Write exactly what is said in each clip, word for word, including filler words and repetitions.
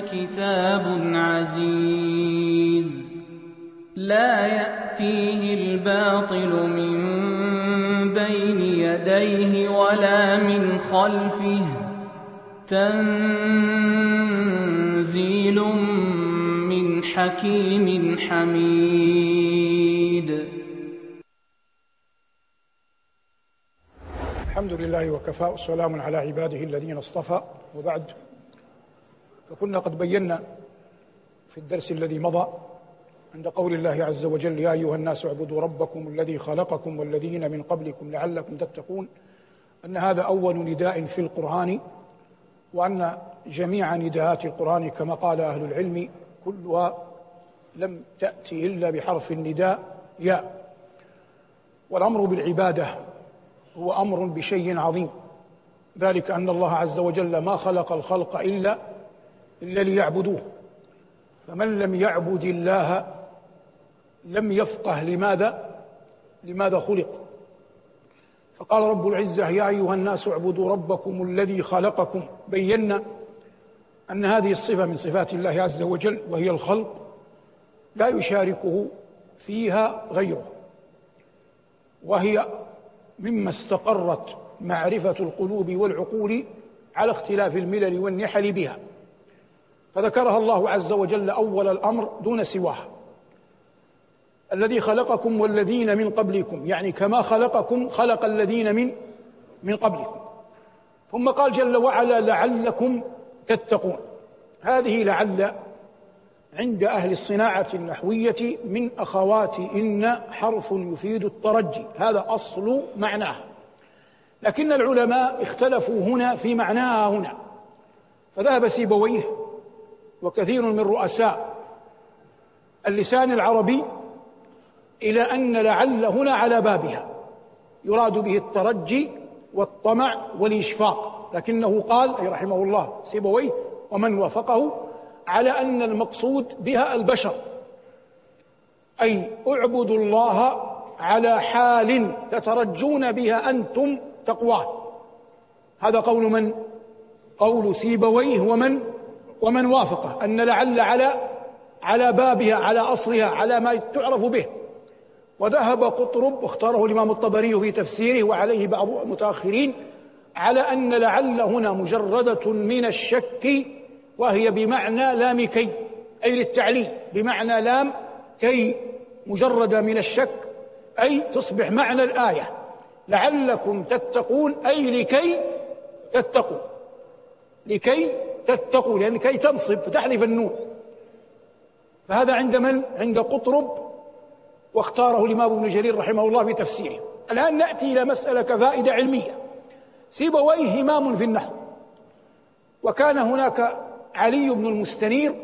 كتاب عزيز لا يأتيه الباطل من بين يديه ولا من خلفه تنزيل من حكيم حميد. الحمد لله وكفى والسلام على عباده الذين اصطفى، وبعد، فكنا قد بينا في الدرس الذي مضى عند قول الله عز وجل: يا أيها الناس اعبدوا ربكم الذي خلقكم والذين من قبلكم لعلكم تتقون، أن هذا أول نداء في القرآن، وأن جميع نداءات القرآن كما قال أهل العلم كلها لم تأتي إلا بحرف النداء يا. والأمر بالعبادة هو أمر بشيء عظيم، ذلك أن الله عز وجل ما خلق الخلق إلا إلا ليعبدوه، فمن لم يعبد الله لم يفقه لماذا لماذا خلق. فقال رب العزة: يا أيها الناس اعبدوا ربكم الذي خلقكم. بينا أن هذه الصفة من صفات الله عز وجل، وهي الخلق، لا يشاركه فيها غيره، وهي مما استقرت معرفة القلوب والعقول على اختلاف الملل والنحل بها، فذكرها الله عز وجل أول الأمر دون سواها: الذي خلقكم والذين من قبلكم، يعني كما خلقكم خلق الذين من من قبلكم. ثم قال جل وعلا: لعلكم تتقون. هذه لعل عند أهل الصناعة النحوية من أخوات إن حرف يفيد الترجي، هذا أصل معناها، لكن العلماء اختلفوا هنا في معناها هنا، فذهب سيبويه وكثير من رؤساء اللسان العربي إلى أن لعل هنا على بابها يراد به الترجي والطمع والإشفاق، لكنه قال أي رحمه الله سيبويه ومن وافقه على أن المقصود بها البشر، أي اعبدوا الله على حال تترجون بها أنتم تقواه. هذا قول من؟ قول سيبويه ومن ومن وافقه، أن لعل على على بابها، على أصلها، على ما تعرف به. وذهب قطرب واختاره الإمام الطبري في تفسيره وعليه بعض المتأخرين على أن لعل هنا مجردة من الشك، وهي بمعنى لام كي، أي للتعليل، بمعنى لام كي مجردة من الشك، أي تصبح معنى الآية لعلكم تتقون، أي لكي تتقوا، لكي تتقوا، لأن كي تنصب فتحذف النون. فهذا عند من؟ عند قطرب، واختاره الإمام ابن جرير رحمه الله في تفسيره. الآن نأتي إلى مسألة كفائدة علمية. سيبويه إمام في النحو، وكان هناك علي بن المستنير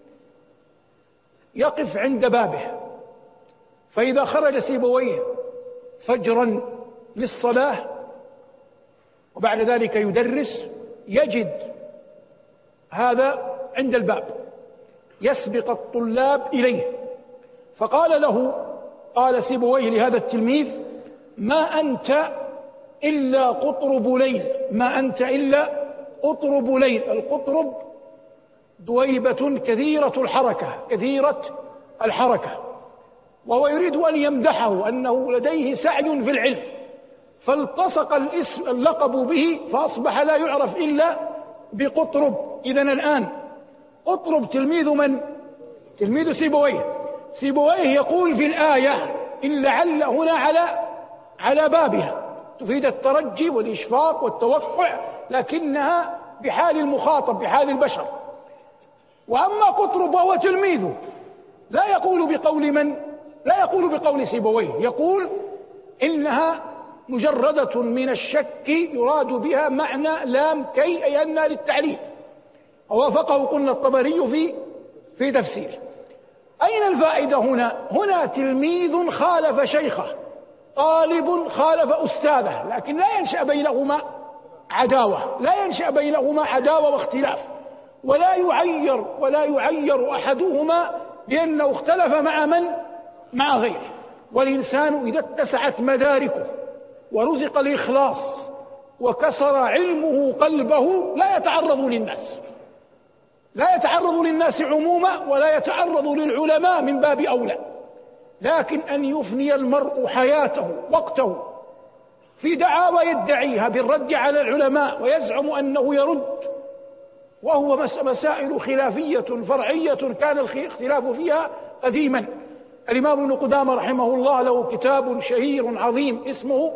يقف عند بابه، فإذا خرج سيبويه فجرا للصلاة وبعد ذلك يدرس يجد هذا عند الباب يسبق الطلاب إليه، فقال له قال سيبويه لهذا التلميذ: ما أنت إلا قطرب ليل، ما أنت إلا قطرب ليل. القطرب دويبة كثيرة الحركة كثيرة الحركة وهو يريد أن يمدحه أنه لديه سعي في العلم، فالتصق الاسم اللقب به فأصبح لا يعرف إلا بقطرب. إذن الآن قطرب تلميذ من؟ تلميذ سيبويه. سيبويه يقول في الآية إن لعل هنا على على بابها تفيد الترجي والإشفاق والتوقع، لكنها بحال المخاطب، بحال البشر. وأما قطرب وهو تلميذه لا يقول بقول من؟ لا يقول بقول سيبويه، يقول إنها مجردة من الشك يراد بها معنى لام كي، أي أنها للتعليل. ووافقه قلنا الطبري في في تفسير. أين الفائدة هنا؟ هنا تلميذ خالف شيخه، طالب خالف أستاذه، لكن لا ينشأ بينهما عداوة، لا ينشأ بينهما عداوة واختلاف، ولا يعير ولا يعير أحدهما لأنه اختلف مع من؟ مع غيره. والإنسان إذا اتسعت مداركه ورزق الإخلاص وكسر علمه قلبه لا يتعرض للناس، لا يتعرض للناس عموما ولا يتعرض للعلماء من باب أولى، لكن أن يفني المرء حياته وقته في دعاوى يدعيها بالرد على العلماء ويزعم أنه يرد، وهو مسائل خلافية فرعية كان الاختلاف فيها قديما. الإمام ابن قدامة رحمه الله له كتاب شهير عظيم اسمه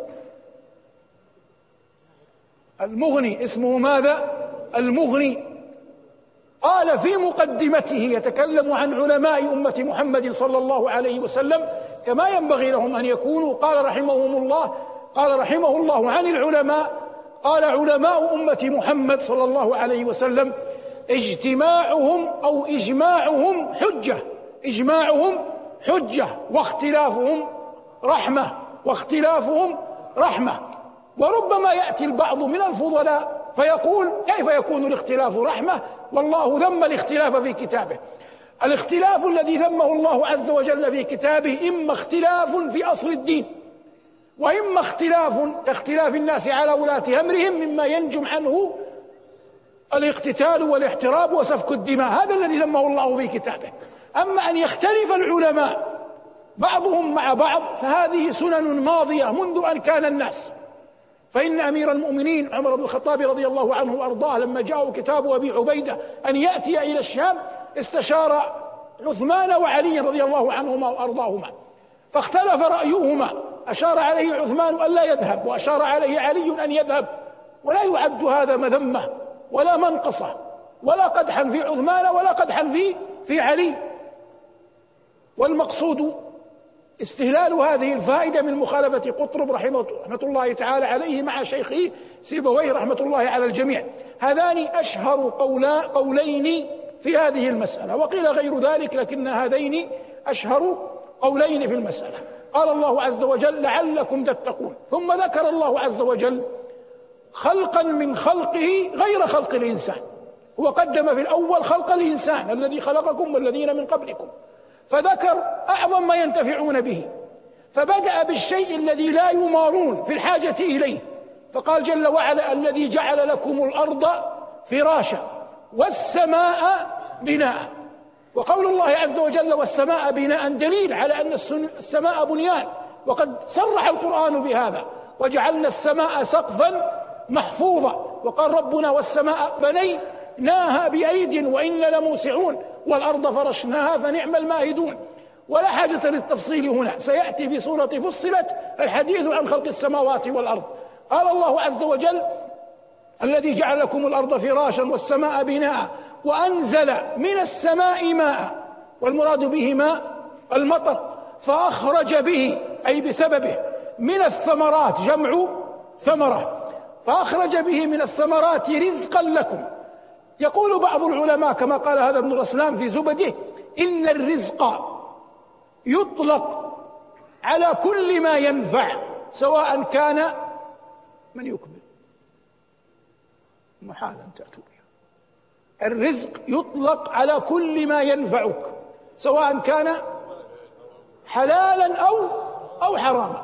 المغني. اسمه ماذا؟ المغني. قال في مقدمته يتكلم عن علماء أمة محمد صلى الله عليه وسلم كما ينبغي لهم أن يكونوا. قال رحمهم الله قال رحمه الله عن العلماء، قال علماء أمة محمد صلى الله عليه وسلم اجتماعهم أو إجماعهم حجة، إجماعهم حجة واختلافهم رحمة، واختلافهم رحمة. وربما يأتي البعض من الفضلاء فيقول كيف يكون الاختلاف رحمة والله ذم الاختلاف في كتابه؟ الاختلاف الذي ذمه الله عز وجل في كتابه إما اختلاف في أصل الدين، وإما اختلاف كاختلاف الناس على ولاة أمرهم مما ينجم عنه الاقتتال والاحتراب وسفك الدماء، هذا الذي ذمه الله في كتابه. أما أن يختلف العلماء بعضهم مع بعض فهذه سنن ماضية منذ أن كان الناس. فإن أمير المؤمنين عمر بن الخطاب رضي الله عنه وأرضاه لما جاءه كتاب أبي عبيدة أن يأتي إلى الشام استشار عثمان وعلي رضي الله عنهما وأرضاهما، فاختلف رأيهما، أشار عليه عثمان أن لا يذهب وأشار عليه علي أن يذهب، ولا يعد هذا مذمة ولا منقصة ولا قدحا في عثمان ولا قدحا في في علي. والمقصود استهلال هذه الفائدة من مخالفة قطرب رحمه الله تعالى عليه مع شيخه سيبويه رحمة الله على الجميع. هذان أشهر قولا قولين في هذه المسألة، وقيل غير ذلك لكن هذين أشهر قولين في المسألة. قال الله عز وجل لعلكم تتقون، ثم ذكر الله عز وجل خلقا من خلقه غير خلق الإنسان. هو قدم في الأول خلق الإنسان الذي خلقكم والذين من قبلكم، فذكر أعظم ما ينتفعون به، فبدأ بالشيء الذي لا يمارون في الحاجة إليه، فقال جل وعلا الذي جعل لكم الأرض فراشا والسماء بناء. وقول الله عز وجل والسماء بناء دليل على أن السماء بنيان، وقد صرح القرآن بهذا وجعلنا السماء سقفا محفوظا. وقال ربنا والسماء بنيناها بأيد وإنا لموسعون والأرض فرشناها فنعم الماهدون. ولا حاجة للتفصيل هنا، سيأتي في سورة فصلت الحديث عن خلق السماوات والأرض. قال الله عز وجل الذي جعل لكم الأرض فراشا والسماء بناء وأنزل من السماء ماء، والمراد به ماء المطر، فأخرج به أي بسببه من الثمرات جمع ثمرة، فأخرج به من الثمرات رزقا لكم. يقول بعض العلماء كما قال هذا ابن رسلان في زبده إن الرزق يطلق على كل ما ينفع سواء كان من يكمل محالا تأتوا بها. الرزق يطلق على كل ما ينفعك سواء كان حلالا أو أو حراما.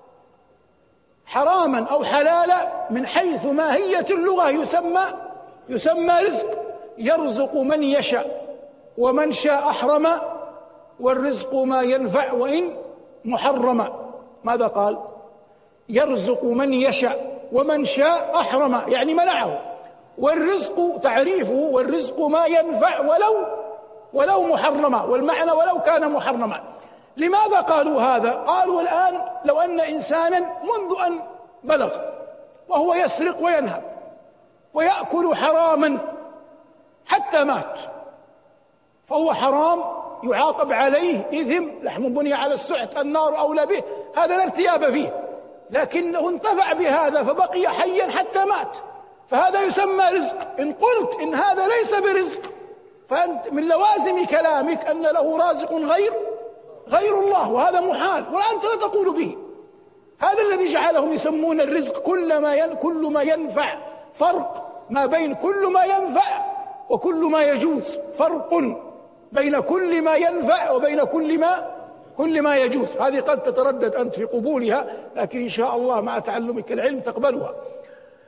حراما أو حلالا من حيث ماهية اللغة يسمى يسمى رزق. يرزق من يشاء ومن شاء أحرم، والرزق ما ينفع وإن محرما. ماذا قال؟ يرزق من يشاء ومن شاء أحرم، يعني منعه. والرزق تعريفه والرزق ما ينفع ولو ولو محرما، والمعنى ولو كان محرما. لماذا قالوا هذا؟ قالوا الآن لو أن إنسانا منذ أن بلغ وهو يسرق وينهب ويأكل حراما حتى مات، فهو حرام يعاقب عليه إثم، لحم بني على السحت النار أولى به، هذا لا ارتياب فيه، لكنه انتفع بهذا فبقي حيا حتى مات، فهذا يسمى رزق. إن قلت إن هذا ليس برزق فأنت من لوازم كلامك أن له رازق غير غير الله، وهذا محال وأنت لا تقول به. هذا الذي جعلهم يسمون الرزق كل ما ين... كل ما ينفع. فرق ما بين كل ما ينفع وكل ما يجوز، فرق بين كل ما ينفع وبين كل ما كل ما يجوز. هذه قد تتردد أنت في قبولها، لكن إن شاء الله مع تعلمك العلم تقبلها.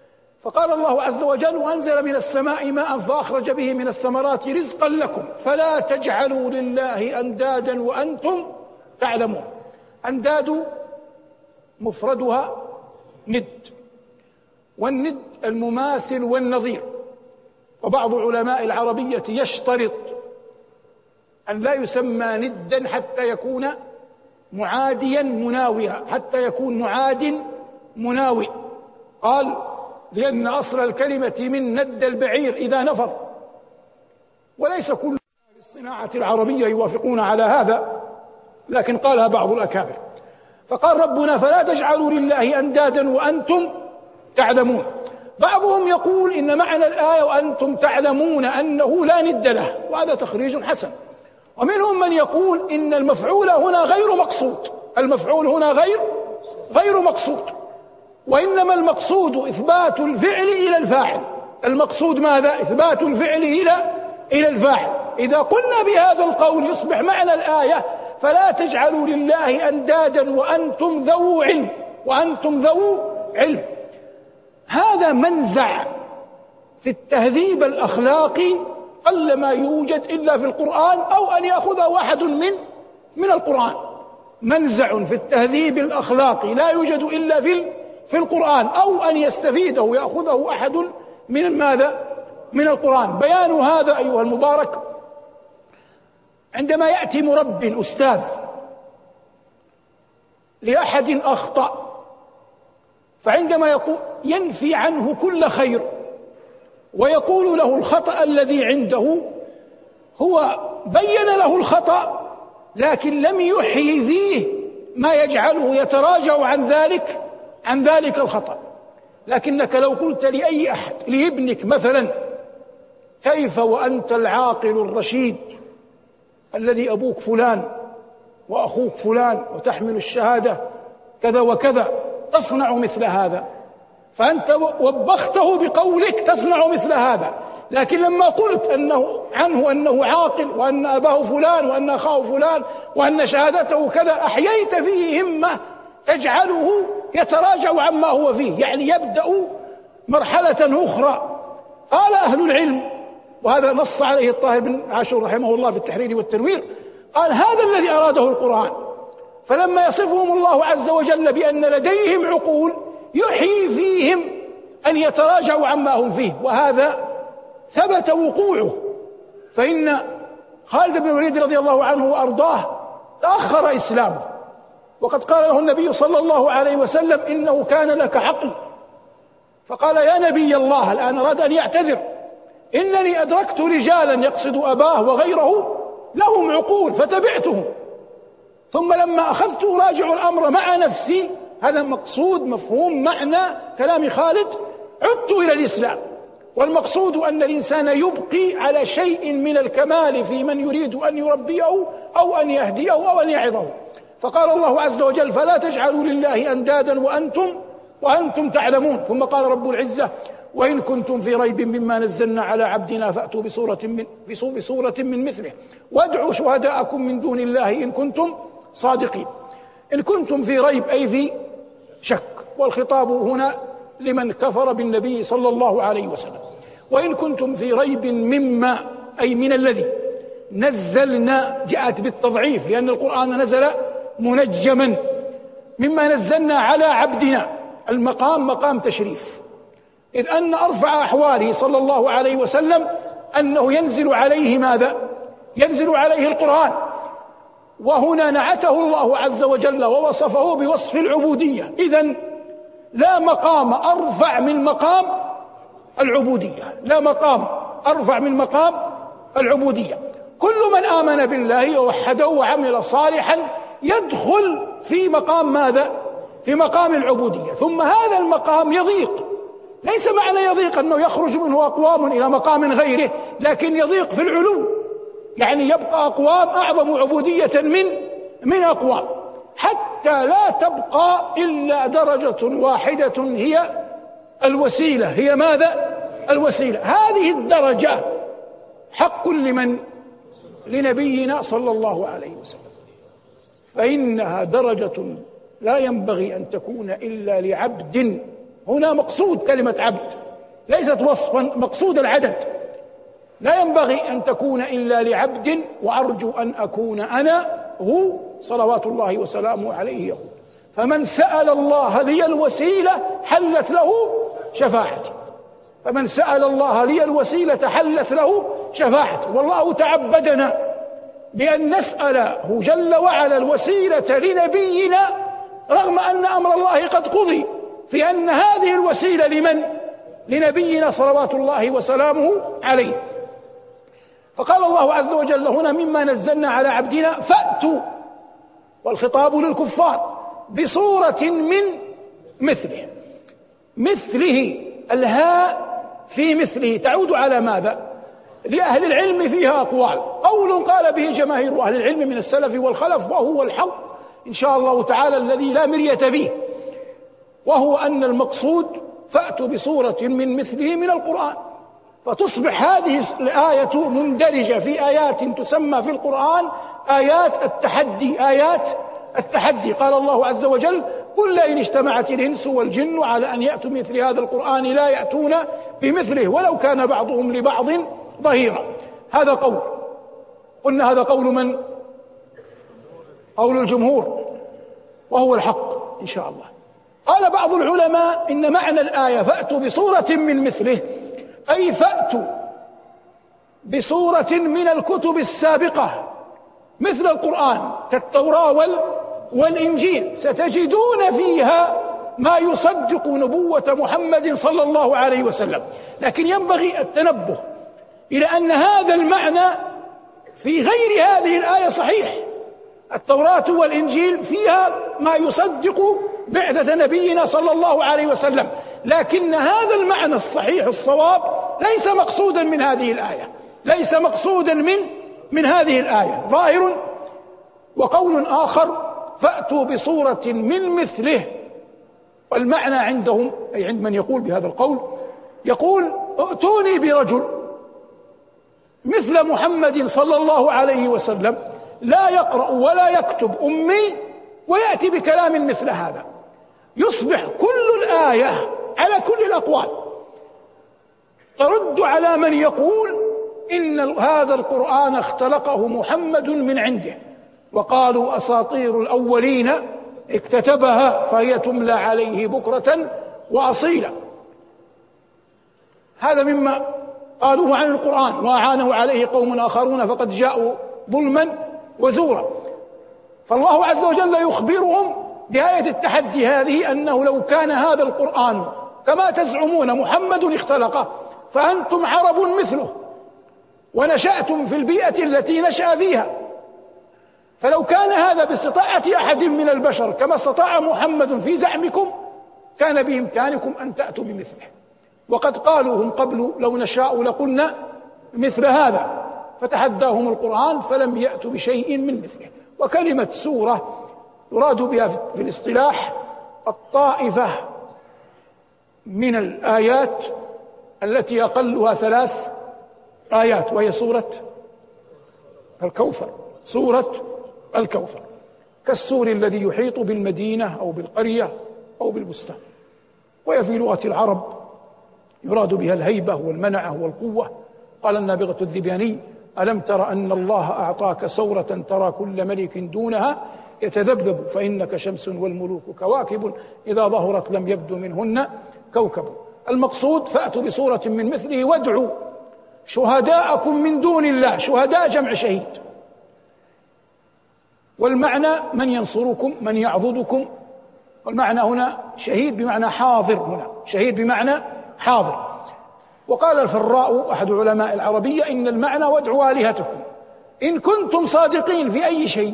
فقال الله عز وجل: وأنزل من السماء ماء فأخرج به من الثمرات رزقا لكم فلا تجعلوا لله أندادا وأنتم تعلمون. أنداد مفردها ند، والند المماثل والنظير. وبعض علماء العربية يشترط أن لا يسمى ندا حتى يكون معاديا مناوئا، حتى يكون معاد مناوئ. قال: لأن أصل الكلمة من ند البعير إذا نفر. وليس كل الصناعة العربية يوافقون على هذا، لكن قالها بعض الأكابر. فقال ربنا: فلا تجعلوا لله أندادا وأنتم تعلمون. بعضهم يقول إن معنى الآية وأنتم تعلمون أنه لا ند له، وهذا تخريج حسن. ومنهم من يقول إن المفعول هنا غير مقصود، المفعول هنا غير غير مقصود، وإنما المقصود إثبات الفعل إلى الفاعل. المقصود ماذا؟ إثبات الفعل إلى إلى الفاعل. إذا قلنا بهذا القول يصبح معنى الآية: فلا تجعلوا لله أندادا وأنتم ذو علم، وأنتم ذو علم. هذا منزع في التهذيب الأخلاقي قل ما يوجد إلا في القرآن، أو أن يأخذه واحد من من القرآن. منزع في التهذيب الأخلاقي لا يوجد إلا في في القرآن، أو أن يستفيده يأخذه أحد من ماذا؟ من القرآن. بيان هذا أيها المبارك: عندما يأتي مربي أستاذ لأحد أخطأ، فعندما يقول ينفي عنه كل خير ويقول له الخطأ الذي عنده، هو بين له الخطأ لكن لم يحيي فيه ما يجعله يتراجع عن ذلك عن ذلك الخطأ. لكنك لو قلت لأي أحد، لابنك مثلا: كيف وأنت العاقل الرشيد الذي أبوك فلان وأخوك فلان وتحمل الشهادة كذا وكذا تصنع مثل هذا، فأنت وبخته بقولك تصنع مثل هذا. لكن لما قلت أنه عنه أنه عاقل، وأن أباه فلان، وأن أخاه فلان، وأن شهادته كذا، أحييت فيه همة تجعله يتراجع عما هو فيه، يعني يبدأ مرحلة أخرى. قال أهل العلم، وهذا نص عليه الطاهر بن عاشور رحمه الله في التحرير والتنوير، قال: هذا الذي أراده القرآن. فلما يصفهم الله عز وجل بأن لديهم عقول يحيي فيهم أن يتراجعوا عما هم فيه، وهذا ثبت وقوعه. فإن خالد بن الوليد رضي الله عنه وأرضاه تأخر إسلامه، وقد قال له النبي صلى الله عليه وسلم: إنه كان لك عقل. فقال: يا نبي الله، الآن أراد أن يعتذر: إنني أدركت رجالا يقصد أباه وغيره لهم عقول فتبعتهم، ثم لما أخذت أراجع الأمر مع نفسي، هذا مقصود مفهوم معنى كلام خالد، عدت إلى الإسلام. والمقصود أن الإنسان يبقي على شيء من الكمال في من يريد أن يربيه أو أن يهديه أو أن يعظه. فقال الله عز وجل: فلا تجعلوا لله أندادا وأنتم وأنتم تعلمون. ثم قال رب العزة: وإن كنتم في ريب مما نزلنا على عبدنا فأتوا بسورة من, بسورة من مثله وادعوا شهداءكم من دون الله إن كنتم صادقين. إن كنتم في ريب أي في شك، والخطاب هنا لمن كفر بالنبي صلى الله عليه وسلم. وإن كنتم في ريب مما أي من الذي نزلنا، جاءت بالتضعيف لأن القرآن نزل منجما. مما نزلنا على عبدنا، المقام مقام تشريف، إذ أن أرفع أحواله صلى الله عليه وسلم أنه ينزل عليه ماذا؟ ينزل عليه القرآن. وهنا نعته الله عز وجل ووصفه بوصف العبودية. إذن لا مقام أرفع من مقام العبودية، لا مقام أرفع من مقام العبودية. كل من آمن بالله ووحده وعمل صالحا يدخل في مقام ماذا؟ في مقام العبودية. ثم هذا المقام يضيق، ليس معنى يضيق أنه يخرج منه أقوام إلى مقام غيره، لكن يضيق في العلو، يعني يبقى أقوام أعظم عبودية من من أقوام، حتى لا تبقى إلا درجة واحدة هي الوسيلة. هي ماذا؟ الوسيلة. هذه الدرجة حق لمن؟ لنبينا صلى الله عليه وسلم، فإنها درجة لا ينبغي أن تكون إلا لعبد. هنا مقصود كلمة عبد، ليست وصفا مقصود العدد، لا ينبغي أن تكون إلا لعبد، وأرجو أن أكون أنا هو صلوات الله وسلامه عليه يقول: فمن سأل الله لي الوسيلة حلت له شفاعتي. فمن سأل الله لي الوسيلة حلت له شفاعتي. والله تعبدنا بأن نسأله جل وعلا الوسيلة لنبينا، رغم أن أمر الله قد قضي في أن هذه الوسيلة لمن؟ لنبينا صلوات الله وسلامه عليه. فقال الله عز وجل هنا: مما نزلنا على عبدنا فأتوا، والخطاب للكفار، بصورة من مثله. مثله، الهاء في مثله تعود على ماذا؟ لأهل العلم فيها أقوال. قول قال به جماهير أهل العلم من السلف والخلف، وهو الحق إن شاء الله تعالى الذي لا مرية به، وهو أن المقصود فأتوا بصورة من مثله من القرآن، فتصبح هذه الآية مندرجة في آيات تسمى في القرآن آيات التحدي. آيات التحدي. قال الله عز وجل: قل لئن اجتمعت الإنس والجن على أن يأتوا مثل هذا القرآن لا يأتون بمثله ولو كان بعضهم لبعض ظهيرا. هذا قول، قلنا هذا قول من؟ قول الجمهور، وهو الحق إن شاء الله. قال بعض العلماء إن معنى الآية فأتوا بصورة من مثله أي فأتوا بصورة من الكتب السابقة مثل القرآن كالتوراة والإنجيل، ستجدون فيها ما يصدق نبوة محمد صلى الله عليه وسلم. لكن ينبغي التنبه إلى أن هذا المعنى في غير هذه الآية صحيح. التوراة والإنجيل فيها ما يصدق بعثة نبينا صلى الله عليه وسلم، لكن هذا المعنى الصحيح الصواب ليس مقصودا من هذه الآية، ليس مقصودا من من هذه الآية. ظاهر. وقول آخر: فأتوا بصورة من مثله، والمعنى عندهم أي عند من يقول بهذا القول يقول: ائتوني برجل مثل محمد صلى الله عليه وسلم لا يقرأ ولا يكتب، أمي، ويأتي بكلام مثل هذا. يصبح كل الآية على كل الأقوال ترد على من يقول إن هذا القرآن اختلقه محمد من عنده، وقالوا أساطير الأولين اكتتبها فهي تملى عليه بكرة وأصيلا. هذا مما قالوه عن القرآن، وأعانه عليه قوم آخرون فقد جاءوا ظلما وزورا. فالله عز وجل يخبرهم بآية التحدي هذه أنه لو كان هذا القرآن كما تزعمون محمد اختلقه، فأنتم عرب مثله ونشأتم في البيئة التي نشأ فيها، فلو كان هذا باستطاعة أحد من البشر كما استطاع محمد في زعمكم كان بإمكانكم أن تأتوا بمثله. وقد قالوا هم قبل: لو نشاء لقلنا مثل هذا، فتحداهم القرآن فلم يأتوا بشيء من مثله. وكلمة سورة يراد بها في الاصطلاح الطائفة من الآيات التي أقلها ثلاث آيات، وهي سورة الكوثر. سورة الكوثر كالسور الذي يحيط بالمدينة أو بالقرية أو بالبستان. وهي في لغة العرب يراد بها الهيبة والمنعة والقوة. قال النابغة الذبياني: ألم تر أن الله أعطاك سورة ترى كل ملك دونها يتذبذب، فإنك شمس والملوك كواكب، إذا ظهرت لم يبدو منهن كوكب. المقصود: فأتوا بصورة من مثله وادعوا شهداءكم من دون الله. شهداء جمع شهيد، والمعنى من ينصركم، من يعضدكم. والمعنى هنا شهيد بمعنى حاضر، هنا شهيد بمعنى حاضر. وقال الفراء أحد علماء العربية: إن المعنى وادعوا آلهتكم إن كنتم صادقين في أي شيء.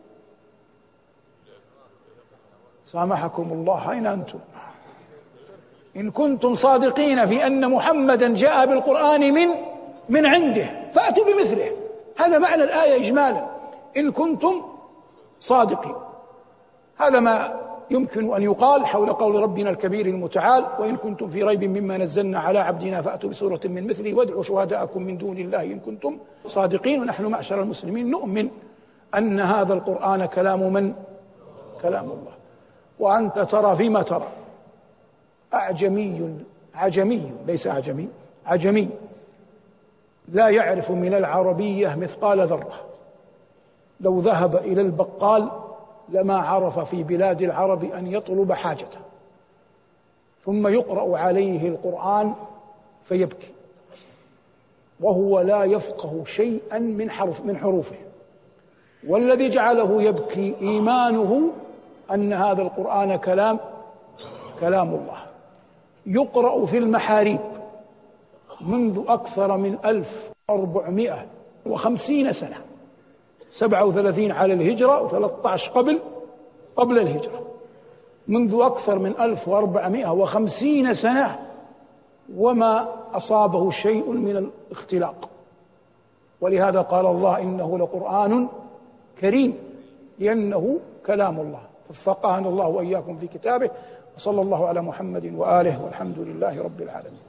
سامحكم الله، أين أنتم؟ إن كنتم صادقين في أن محمدا جاء بالقرآن من من عنده فأتوا بمثله. هذا معنى الآية إجمالا، إن كنتم صادقين. هذا ما يمكن أن يقال حول قول ربنا الكبير المتعال: وإن كنتم في ريب مما نزلنا على عبدنا فأتوا بسورة من مثله وادعوا شهداءكم من دون الله إن كنتم صادقين. ونحن معشر المسلمين نؤمن أن هذا القرآن كلام من؟ كلام الله. وأنت ترى فيما ترى أعجمي عجمي ليس أعجمي، عجمي لا يعرف من العربية مثقال ذرة، لو ذهب إلى البقال لما عرف في بلاد العرب أن يطلب حاجته، ثم يقرأ عليه القرآن فيبكي وهو لا يفقه شيئا من حرف من حروفه، والذي جعله يبكي إيمانه أن هذا القرآن كلام كلام الله. يقرأ في المحاريب منذ أكثر من ألف وأربعمائة وخمسين سنة، سبعة وثلاثين على الهجرة وثلاثة عشر قبل قبل الهجرة، منذ أكثر من ألف وأربعمائة وخمسين سنة وما أصابه شيء من الاختلاق. ولهذا قال الله إنه لقرآن كريم، لأنه كلام الله. ففقهنا الله وإياكم في كتابه، وصلى الله على محمد وآله، والحمد لله رب العالمين.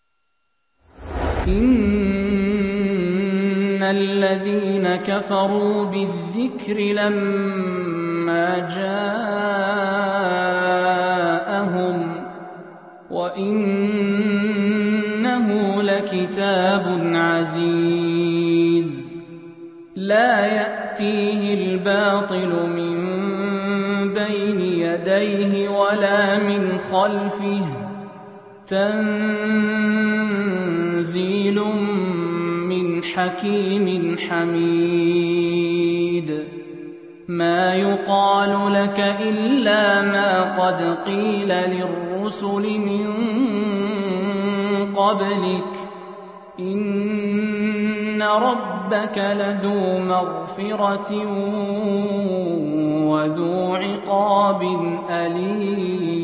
إن الذين كفروا بالذكر لما جاءهم وإنه لكتاب عزيز لا يأتيه الباطل من بين يديه ولا من خلفه تنزيل من حكيم حميد ما يقال لك إلا ما قد قيل للرسل من قبلك إن ربك لذو مغفرة وذو عقاب أليم.